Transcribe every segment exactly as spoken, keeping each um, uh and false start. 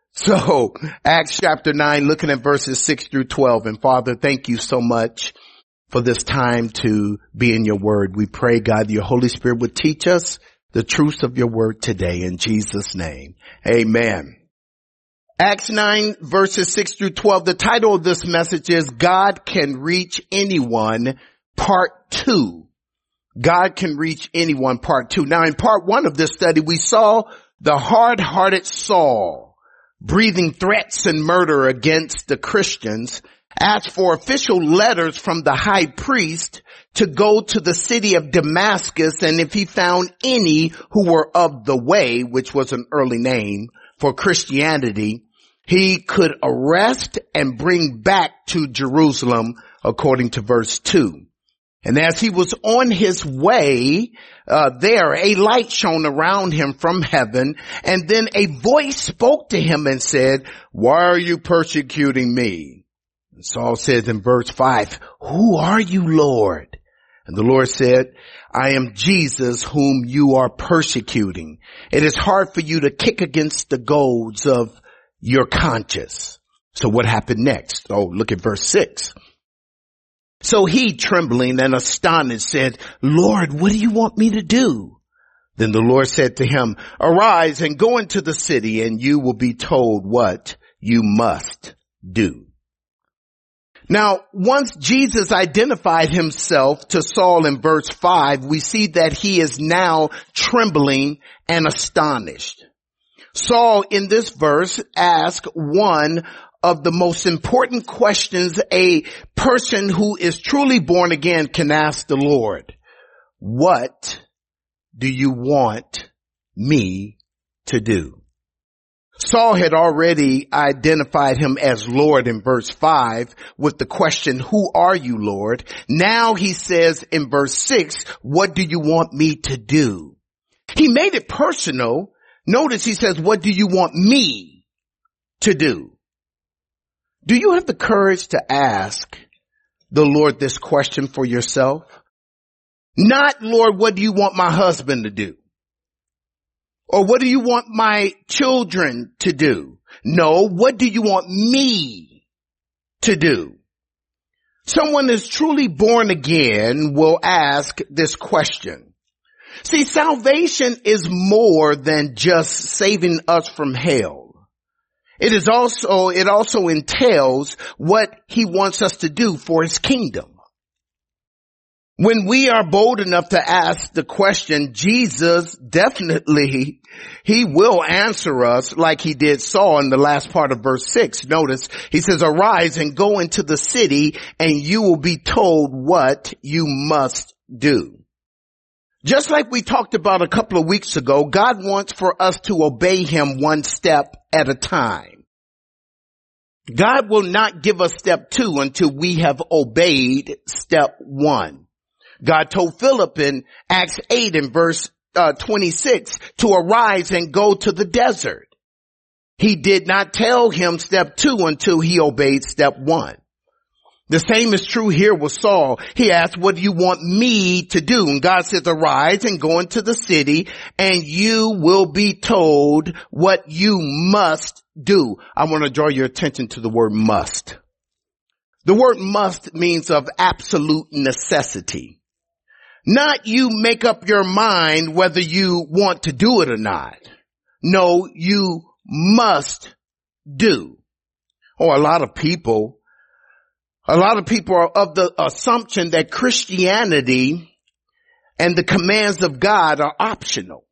So Acts chapter nine, looking at verses six through twelve. And Father, thank you so much for this time to be in your word. We pray, God, your Holy Spirit would teach us the truths of your word today in Jesus' name. Amen. Acts nine verses six through twelve. The title of this message is God Can Reach Anyone, part two. God can reach anyone, part two. Now in part one of this study, we saw the hard-hearted Saul breathing threats and murder against the Christians, asked for official letters from the high priest to go to the city of Damascus, and if he found any who were of the way, which was an early name for Christianity, he could arrest and bring back to Jerusalem, according to verse two. And as he was on his way uh, there, a light shone around him from heaven, and then a voice spoke to him and said, "Why are you persecuting me?" And Saul says in verse five, "Who are you, Lord?" And the Lord said, "I am Jesus whom you are persecuting. It is hard for you to kick against the goads of your conscience." So what happened next? Oh, look at verse six. So he, trembling and astonished, said, "Lord, what do you want me to do?" Then the Lord said to him, "Arise and go into the city, and you will be told what you must do." Now, once Jesus identified himself to Saul in verse five, we see that he is now trembling and astonished. Saul in this verse asks one of the most important questions a person who is truly born again can ask the Lord. What do you want me to do? Saul had already identified him as Lord in verse five with the question, "Who are you, Lord?" Now he says in verse six, "What do you want me to do?" He made it personal. Notice he says, "What do you want me to do?" Do you have the courage to ask the Lord this question for yourself? Not, "Lord, what do you want my husband to do?" Or "What do you want my children to do?" No, "What do you want me to do?" Someone is truly born again will ask this question. See, salvation is more than just saving us from hell. It is also, it also entails what he wants us to do for his kingdom. When we are bold enough to ask the question, Jesus definitely, he will answer us like he did Saul in the last part of verse six. Notice he says, "Arise and go into the city, and you will be told what you must do." Just like we talked about a couple of weeks ago, God wants for us to obey him one step at a time. God will not give us step two until we have obeyed step one. God told Philip in Acts eight in verse uh, twenty-six to arise and go to the desert. He did not tell him step two until he obeyed step one. The same is true here with Saul. He asked, "What do you want me to do?" And God says, "Arise and go into the city, and you will be told what you must do." I want to draw your attention to the word must. The word must means of absolute necessity. Not you make up your mind whether you want to do it or not. No, you must do. Or a lot of people A lot of people are of the assumption that Christianity and the commands of God are optional.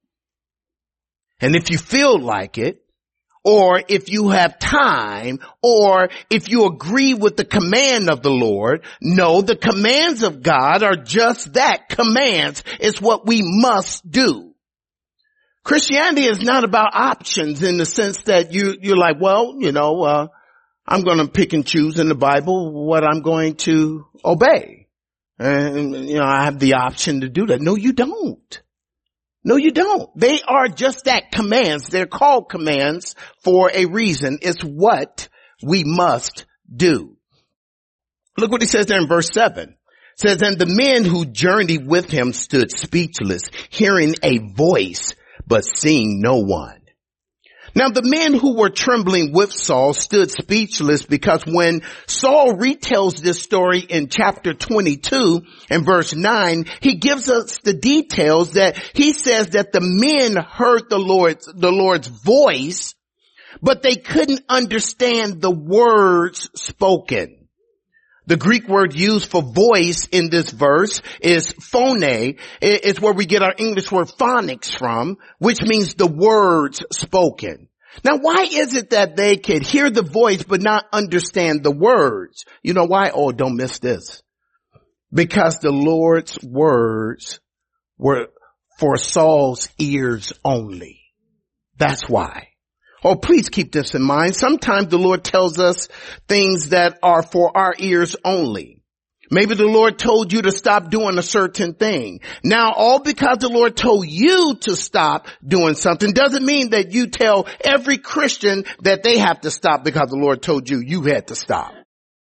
And if you feel like it, or if you have time, or if you agree with the command of the Lord, no, the commands of God are just that, commands. It's what we must do. Christianity is not about options in the sense that you, you're like, well, you know, uh, I'm going to pick and choose in the Bible what I'm going to obey. And, you know, I have the option to do that. No, you don't. No, you don't. They are just that, commands. They're called commands for a reason. It's what we must do. Look what he says there in verse seven. It says, "And the men who journeyed with him stood speechless, hearing a voice, but seeing no one." Now the men who were trembling with Saul stood speechless, because when Saul retells this story in chapter twenty-two and verse nine, he gives us the details that he says that the men heard the Lord's, the Lord's voice, but they couldn't understand the words spoken. The Greek word used for voice in this verse is phone. It's where we get our English word phonics from, which means the words spoken. Now, why is it that they could hear the voice but not understand the words? You know why? Oh, don't miss this. Because the Lord's words were for Saul's ears only. That's why. Oh, please keep this in mind. Sometimes the Lord tells us things that are for our ears only. Maybe the Lord told you to stop doing a certain thing. Now, all because the Lord told you to stop doing something doesn't mean that you tell every Christian that they have to stop because the Lord told you you had to stop.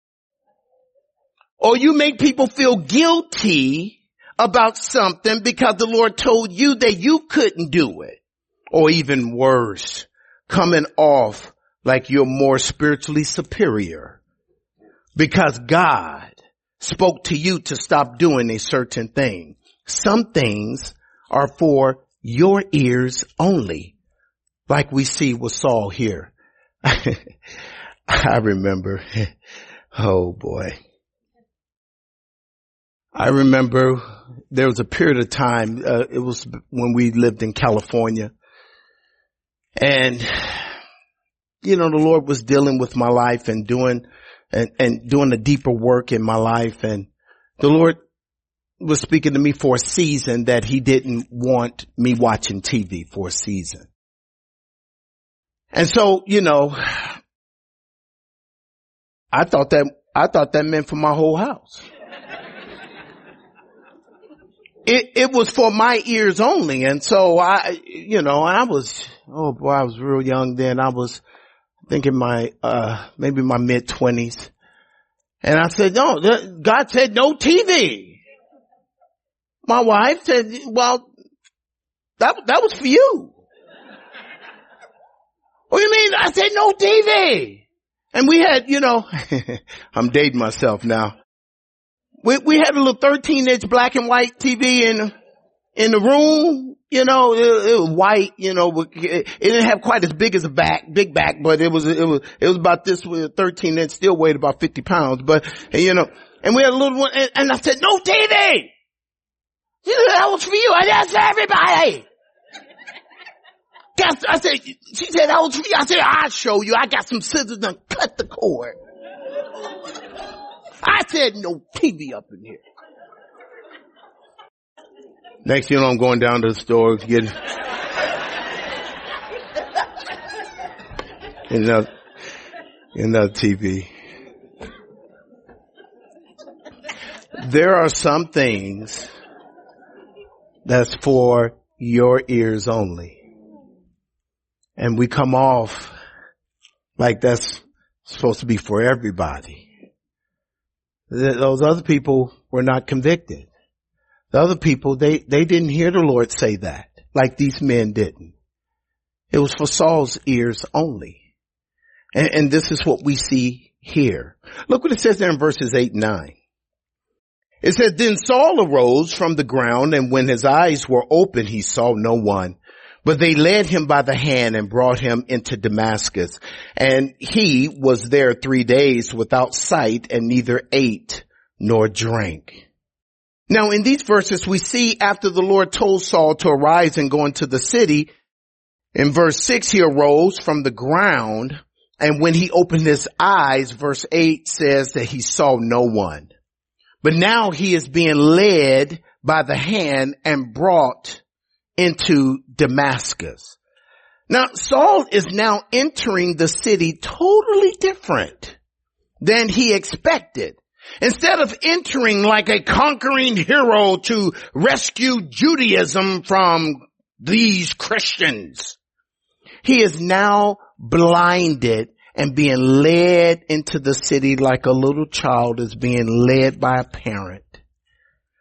Or you make people feel guilty about something because the Lord told you that you couldn't do it. Or even worse, coming off like you're more spiritually superior because God spoke to you to stop doing a certain thing. Some things are for your ears only, like we see with Saul here. I remember, oh boy. I remember there was a period of time, uh, it was when we lived in California. And, you know, the Lord was dealing with my life and doing, and, and doing a deeper work in my life. And the Lord was speaking to me for a season that he didn't want me watching T V for a season. And so, you know, I thought that, I thought that meant for my whole house. It, it was for my ears only. And so I, you know, I was, oh boy, I was real young then. I was thinking my, uh, maybe my mid twenties. And I said, no, God said no T V. My wife said, well, that, that was for you. What do you mean? I said no T V. And we had, you know, I'm dating myself now. We, we had a little thirteen inch black and white T V in, in the room. You know, it, it was white, you know, it, it didn't have quite as big as a back, big back, but it was, it was, it was about this with thirteen inch, still weighed about fifty pounds, but, and, you know, and we had a little one, and, and I said, no T V! She said, that was for you, and that's for everybody! Guess, I said, she said, that was for you. I said, I'll show you, I got some scissors and cut the cord. I said, no T V up in here. Next thing you know, I'm going down to the store, getting, another, another T V. There are some things that's for your ears only. And we come off like that's supposed to be for everybody. Those other people were not convicted. The other people, they, they didn't hear the Lord say that, like these men didn't. It was for Saul's ears only. And, and this is what we see here. Look what it says there in verses eight and nine. It says, then Saul arose from the ground, and when his eyes were open, he saw no one. But they led him by the hand and brought him into Damascus. And he was there three days without sight, and neither ate nor drank. Now in these verses we see after the Lord told Saul to arise and go into the city, in verse six he arose from the ground, and when he opened his eyes, verse eight says that he saw no one. But now he is being led by the hand and brought into Damascus. Now Saul is now entering the city totally different than he expected. Instead of entering like a conquering hero to rescue Judaism from these Christians, he is now blinded and being led into the city like a little child is being led by a parent.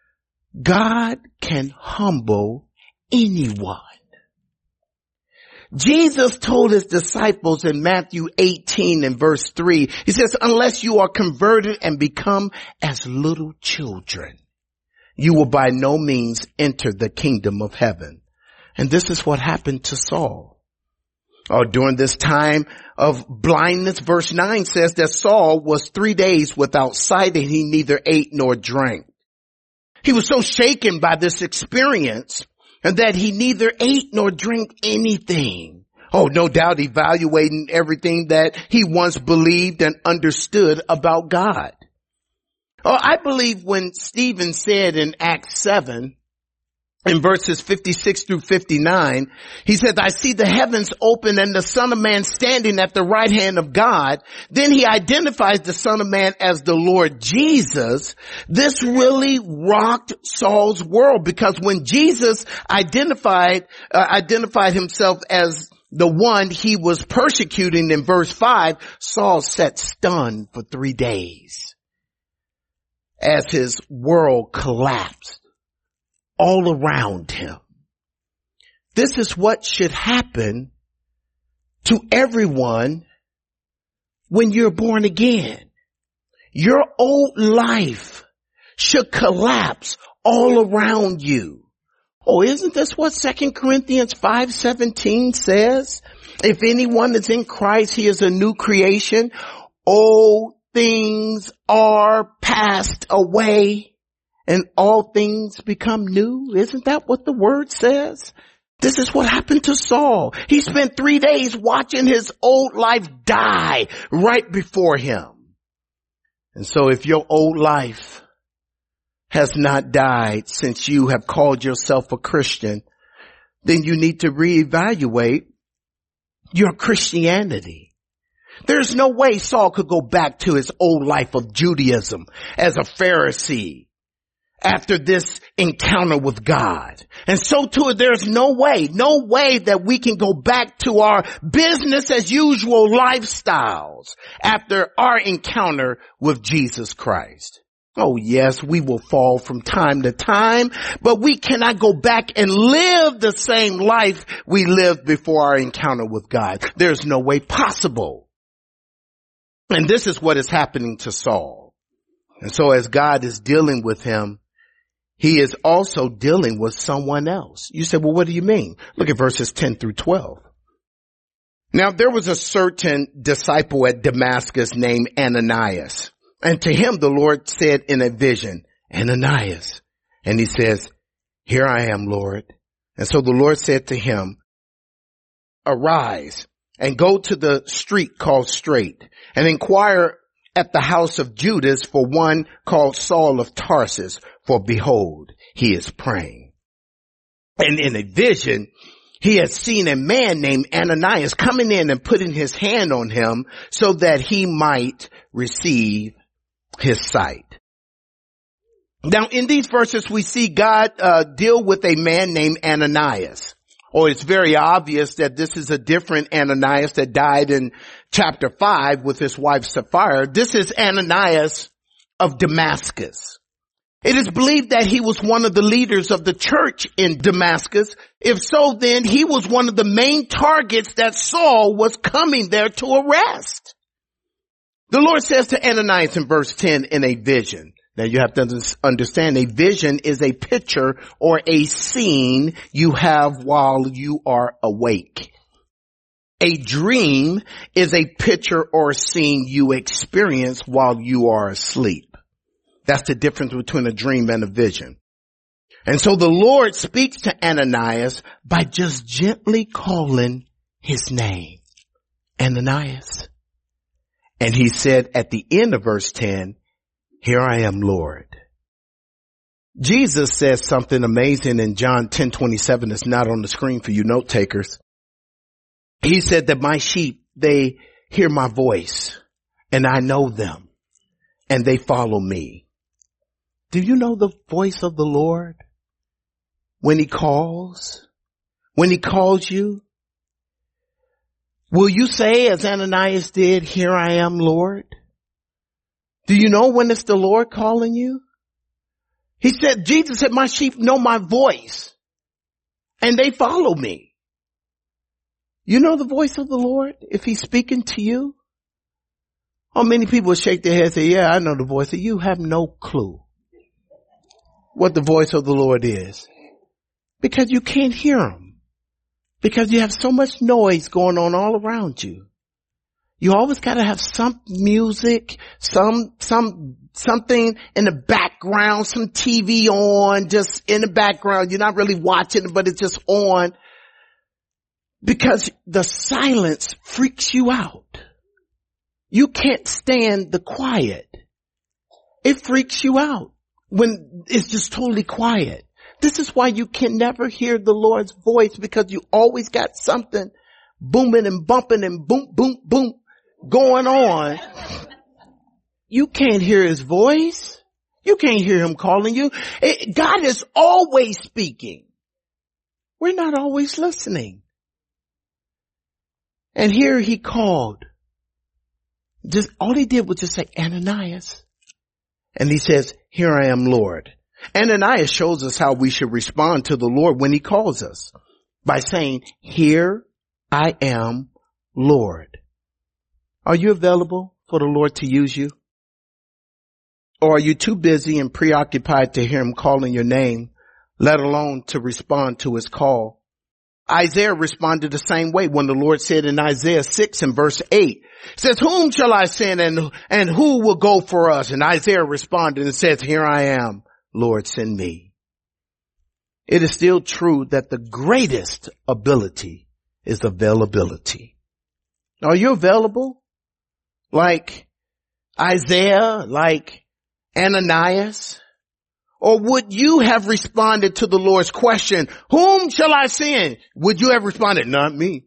God can humble anyone. Jesus told his disciples in Matthew eighteen and verse three, he says, unless you are converted and become as little children, you will by no means enter the kingdom of heaven. And this is what happened to Saul. Or during this time of blindness, verse nine says that Saul was three days without sight and he neither ate nor drank. He was so shaken by this experience and that he neither ate nor drank anything. Oh, no doubt evaluating everything that he once believed and understood about God. Oh, I believe when Stephen said in Acts seven, in verses fifty-six through fifty-nine, he said, I see the heavens open and the Son of Man standing at the right hand of God. Then he identifies the Son of Man as the Lord Jesus. This really rocked Saul's world, because when Jesus identified, uh, identified himself as the one he was persecuting in verse five, Saul sat stunned for three days as his world collapsed all around him. This is what should happen to everyone when you're born again. Your old life should collapse all around you. Oh, isn't this what Second Corinthians five seventeen says? If anyone is in Christ, he is a new creation. Old things are passed away and all things become new. Isn't that what the word says? This is what happened to Saul. He spent three days watching his old life die right before him. And so if your old life has not died since you have called yourself a Christian, then you need to reevaluate your Christianity. There's no way Saul could go back to his old life of Judaism as a Pharisee after this encounter with God. And so too, there's no way, no way that we can go back to our business as usual lifestyles after our encounter with Jesus Christ. Oh yes, we will fall from time to time, but we cannot go back and live the same life we lived before our encounter with God. There's no way possible. And this is what is happening to Saul. And so as God is dealing with him, he is also dealing with someone else. You say, well, what do you mean? Look at verses ten through twelve. Now there was a certain disciple at Damascus named Ananias. And to him the Lord said in a vision, Ananias. And he says, here I am, Lord. And so the Lord said to him, arise and go to the street called Straight and inquire at the house of Judas for one called Saul of Tarsus, for behold, he is praying. And in a vision, he had seen a man named Ananias coming in and putting his hand on him so that he might receive his sight. Now in these verses we see God uh, deal with a man named Ananias. Or it's very obvious that this is a different Ananias that died in chapter five with his wife Sapphira. This is Ananias of Damascus. It is believed that he was one of the leaders of the church in Damascus. If so, then he was one of the main targets that Saul was coming there to arrest. The Lord says to Ananias in verse ten in a vision. Now you have to understand, a vision is a picture or a scene you have while you are awake. A dream is a picture or scene you experience while you are asleep. That's the difference between a dream and a vision. And so the Lord speaks to Ananias by just gently calling his name, Ananias. And he said at the end of verse ten, here I am, Lord. Jesus says something amazing in John ten twenty-seven. It's not on the screen for you note takers. He said that my sheep, they hear my voice and I know them and they follow me. Do you know the voice of the Lord when he calls? When he calls you? Will you say as Ananias did, here I am, Lord? Do you know when it's the Lord calling you? He said, Jesus said, my sheep know my voice and they follow me. You know the voice of the Lord if he's speaking to you? How many people shake their heads and say, yeah, I know the voice. You have no clue what the voice of the Lord is because you can't hear him, because you have so much noise going on all around you. You always got to have some music, some, some, something in the background, some T V on, just in the background. You're not really watching it, but it's just on because the silence freaks you out. You can't stand the quiet. It freaks you out when it's just totally quiet. This is why you can never hear the Lord's voice, because you always got something booming and bumping and boom, boom, boom going on. You can't hear his voice. You can't hear him calling you. It, God is always speaking. We're not always listening. And here he called. Just all he did was just say, Ananias. And he says, here I am, Lord. Ananias shows us how we should respond to the Lord when he calls us by saying, here I am, Lord. Are you available for the Lord to use you? Or are you too busy and preoccupied to hear him calling your name, let alone to respond to his call? Isaiah responded the same way when the Lord said in Isaiah six and verse eight, says, whom shall I send and, and who will go for us? And Isaiah responded and says, here I am, Lord, send me. It is still true that the greatest ability is availability. Are you available? Like Isaiah, like Ananias? Or would you have responded to the Lord's question, whom shall I send? Would you have responded, not me?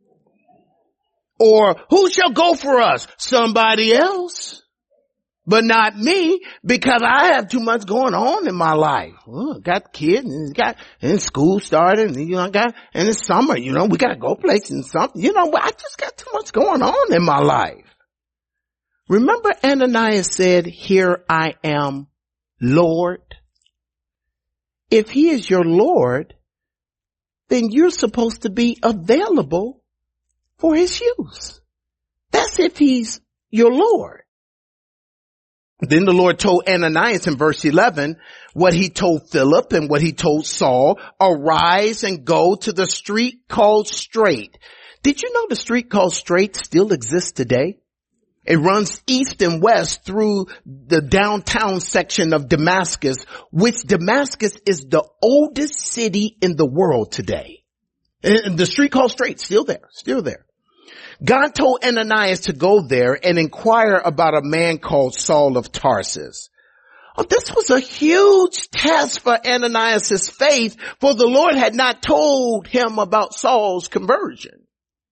Or who shall go for us? Somebody else, but not me, because I have too much going on in my life. Oh, got kids and got, and school started and you know, I got, and it's summer, you know, we got to go places and something, you know, I just got too much going on in my life. Remember Ananias said, here I am, Lord. If he is your Lord, then you're supposed to be available for his use. That's if he's your Lord. Then the Lord told Ananias in verse eleven what he told Philip and what he told Saul, arise and go to the street called Straight. Did you know the street called Straight still exists today? It runs east and west through the downtown section of Damascus, which Damascus is the oldest city in the world today. And the street called Straight, still there, still there. God told Ananias to go there and inquire about a man called Saul of Tarsus. Oh, this was a huge test for Ananias' faith, for the Lord had not told him about Saul's conversion.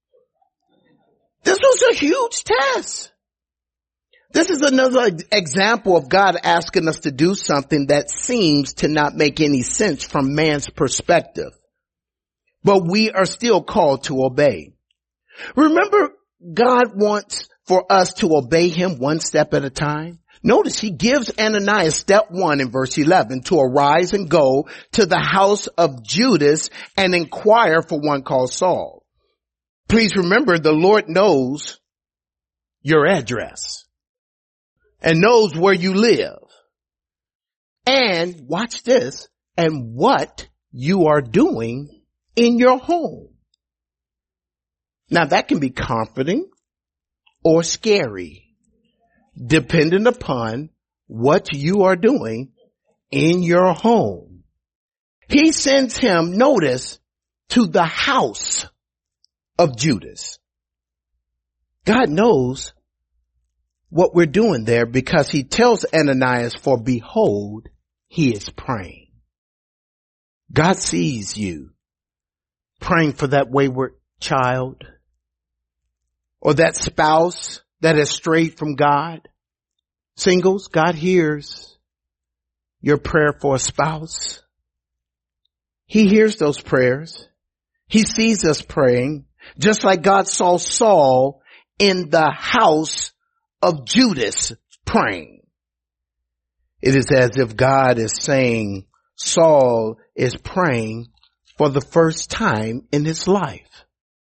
This was a huge test. This is another example of God asking us to do something that seems to not make any sense from man's perspective. But we are still called to obey. Remember, God wants for us to obey him one step at a time. Notice he gives Ananias step one in verse eleven to arise and go to the house of Judas and inquire for one called Saul. Please remember, the Lord knows your address and knows where you live. And watch this, and what you are doing in your home. Now that can be comforting or scary, depending upon what you are doing in your home. He sends him, notice, to the house of Judas. God knows what we're doing there because he tells Ananias, for behold, he is praying. God sees you praying for that wayward child or that spouse that has strayed from God. Singles, God hears your prayer for a spouse. He hears those prayers. He sees us praying, just like God saw Saul in the house of Judas praying. It is as if God is saying Saul is praying for the first time in his life.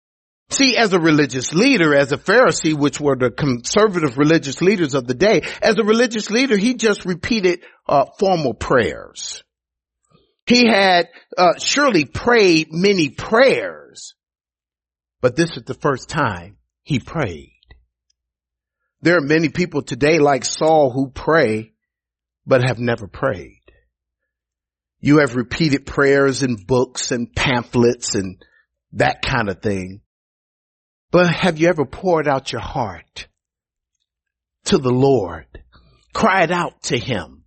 See, as a religious leader, as a Pharisee, which were the conservative religious leaders of the day, as a religious leader, he just repeated uh, formal prayers. He had uh, surely prayed many prayers, but this is the first time he prayed. There are many people today like Saul who pray, but have never prayed. You have repeated prayers in books and pamphlets and that kind of thing. But have you ever poured out your heart to the Lord, cried out to him?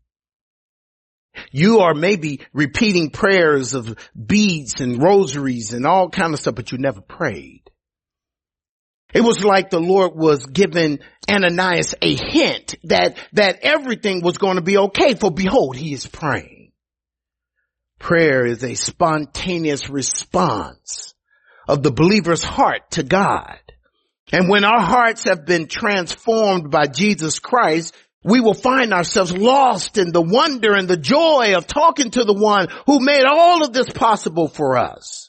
You are maybe repeating prayers of beads and rosaries and all kind of stuff, but you never prayed. It was like the Lord was giving Ananias a hint that, that everything was going to be okay, for behold, he is praying. Prayer is a spontaneous response of the believer's heart to God. And when our hearts have been transformed by Jesus Christ, we will find ourselves lost in the wonder and the joy of talking to the one who made all of this possible for us.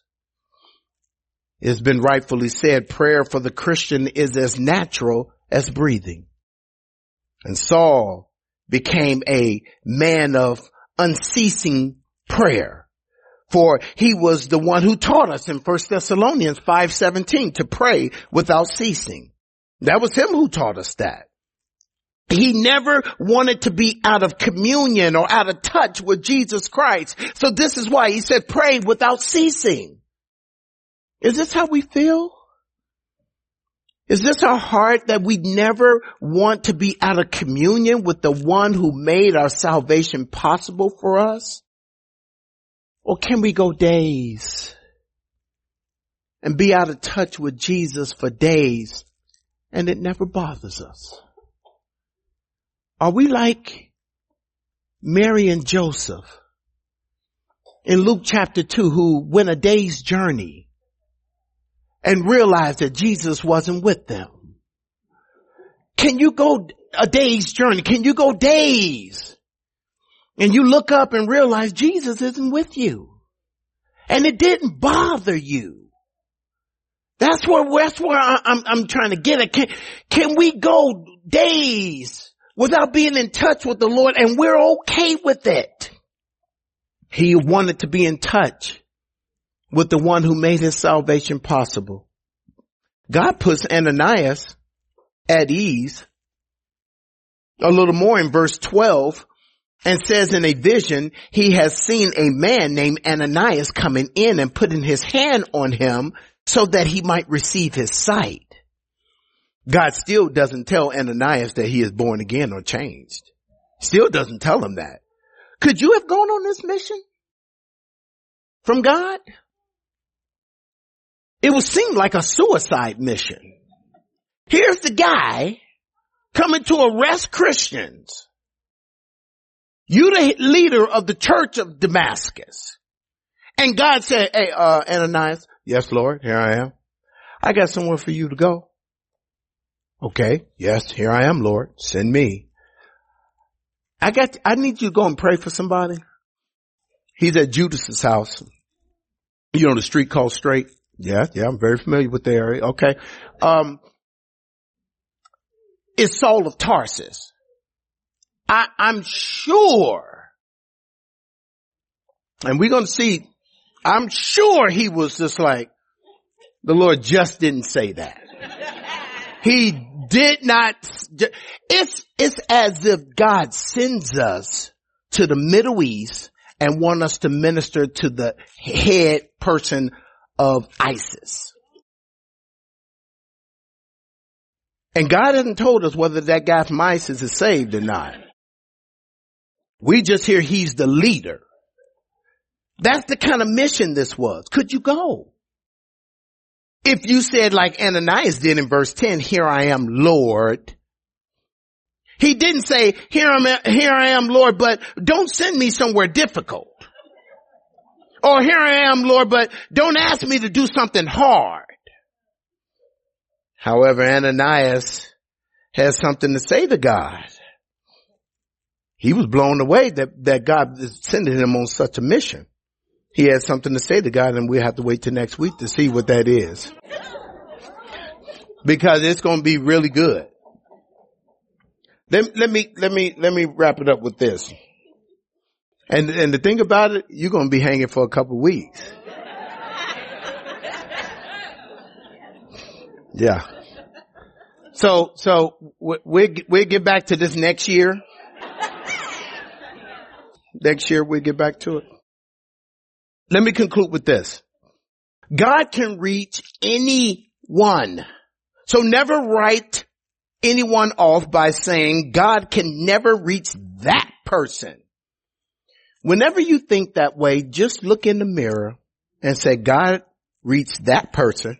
It's been rightfully said, prayer for the Christian is as natural as breathing. And Saul became a man of unceasing prayer. For he was the one who taught us in First Thessalonians five seventeen to pray without ceasing. That was him who taught us that. He never wanted to be out of communion or out of touch with Jesus Christ. So this is why he said pray without ceasing. Is this how we feel? Is this our heart, that we never want to be out of communion with the one who made our salvation possible for us? Or can we go days and be out of touch with Jesus for days and it never bothers us? Are we like Mary and Joseph in Luke chapter two, who went a day's journey and realized that Jesus wasn't with them? Can you go a day's journey? Can you go days? And you look up and realize Jesus isn't with you. And it didn't bother you. That's where, that's where I, I'm, I'm trying to get at. Can, can we go days without being in touch with the Lord and we're okay with it? He wanted to be in touch with the one who made his salvation possible. God puts Ananias at ease a little more in verse twelve. And says in a vision, he has seen a man named Ananias coming in and putting his hand on him so that he might receive his sight. God still doesn't tell Ananias that he is born again or changed. Still doesn't tell him that. Could you have gone on this mission from God? It would seem like a suicide mission. Here's the guy coming to arrest Christians. You the leader of the church of Damascus. And God said, hey, uh, Ananias, yes, Lord, here I am. I got somewhere for you to go. Okay. Yes, here I am, Lord. Send me. I got, I need you to go and pray for somebody. He's at Judas's house. You know the street called Straight? Yeah, yeah, I'm very familiar with the area. Okay. Um, it's Saul of Tarsus. I, I'm sure, and we're going to see, I'm sure he was just like, the Lord just didn't say that. He did not, it's, it's as if God sends us to the Middle East and want us to minister to the head person of ISIS. And God hasn't told us whether that guy from ISIS is saved or not. We just hear he's the leader. That's the kind of mission this was. Could you go? If you said like Ananias did in verse ten, here I am, Lord. He didn't say, here I am, here I am, Lord, but don't send me somewhere difficult. Or here I am, Lord, but don't ask me to do something hard. However, Ananias has something to say to God. He was blown away that, that God is sending him on such a mission. He had something to say to God, and we'll have to wait till next week to see what that is. because it's going to be really good. Let, let me, let me, let me wrap it up with this. And, and the thing about it, you're going to be hanging for a couple of weeks. Yeah. So, so we'll, we'll get back to this next year. Next year we'll get back to it. Let me conclude with this. God can reach anyone. So never write anyone off by saying God can never reach that person. Whenever you think that way, just look in the mirror and say, God reached that person.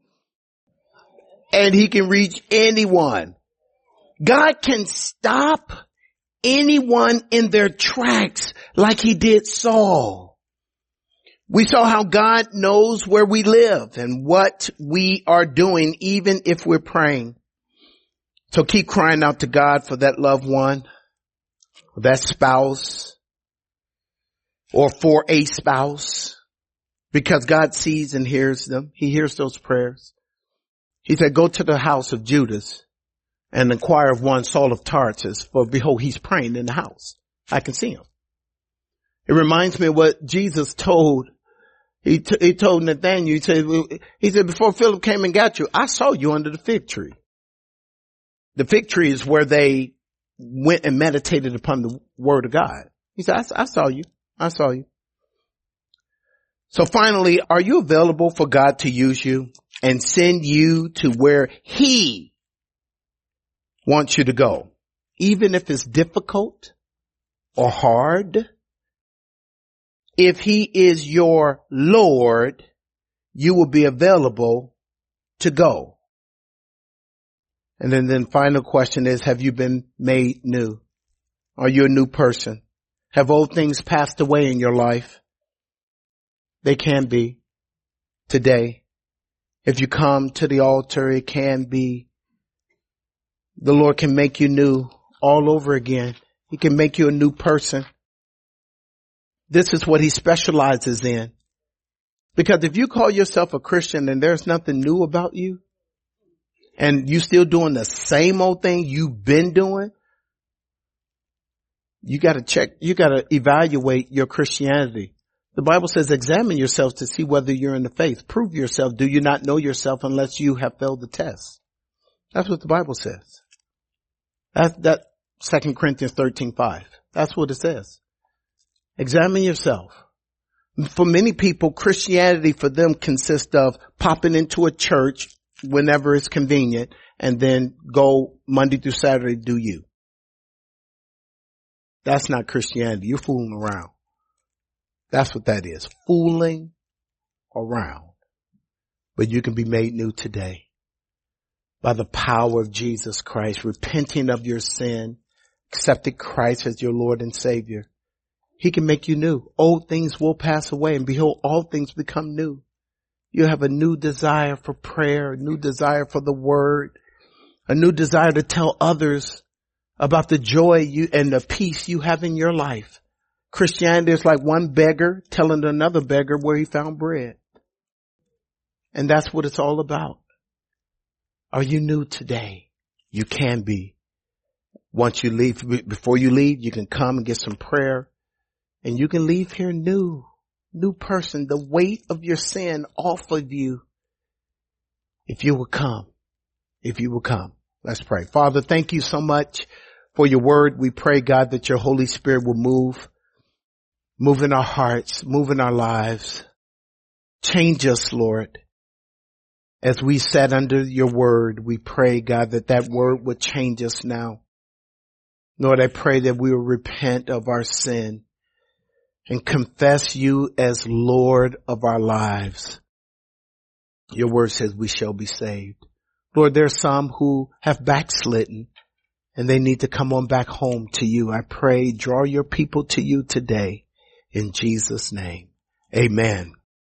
And he can reach anyone. God can stop anyone in their tracks like he did Saul. We saw how God knows where we live and what we are doing, even if we're praying. So keep crying out to God for that loved one, or that spouse, or for a spouse, because God sees and hears them. He hears those prayers. He said, go to the house of Judas and inquire of one Saul of Tarsus, for behold, he's praying in the house. I can see him. It reminds me of what Jesus told. He, t- he told Nathanael, he said, he said, before Philip came and got you, I saw you under the fig tree. The fig tree is where they went and meditated upon the word of God. He said, I, I saw you. I saw you. So finally, are you available for God to use you and send you to where he wants you to go? Even if it's difficult or hard, if he is your Lord, you will be available to go. And then the final question is, have you been made new? Are you a new person? Have old things passed away in your life? They can be today. If you come to the altar, it can be. The Lord can make you new all over again. He can make you a new person. This is what he specializes in. Because if you call yourself a Christian and there's nothing new about you, and you still doing the same old thing you've been doing, you gotta check, you gotta evaluate your Christianity. The Bible says examine yourself to see whether you're in the faith. Prove yourself. Do you not know yourself unless you have failed the test? That's what the Bible says. That's that Second Corinthians thirteen five. That's what it says. Examine yourself. For many people, Christianity for them consists of popping into a church whenever it's convenient and then go Monday through Saturday, do you. That's not Christianity. You're fooling around. That's what that is. Fooling around. But you can be made new today by the power of Jesus Christ, repenting of your sin, accepting Christ as your Lord and Savior. He can make you new. Old things will pass away, and behold, all things become new. You have a new desire for prayer, a new desire for the word, a new desire to tell others about the joy you and the peace you have in your life. Christianity is like one beggar telling another beggar where he found bread. And that's what it's all about. Are you new today? You can be. Once you leave, before you leave, you can come and get some prayer. And you can leave here new, new person, the weight of your sin off of you. If you will come, if you will come. Let's pray. Father, thank you so much for your word. We pray, God, that your Holy Spirit will move, move in our hearts, move in our lives. Change us, Lord. As we sat under your word, we pray, God, that that word would change us now. Lord, I pray that we will repent of our sin and confess you as Lord of our lives. Your word says we shall be saved. Lord, there are some who have backslidden and they need to come on back home to you. I pray, draw your people to you today in Jesus' name. Amen.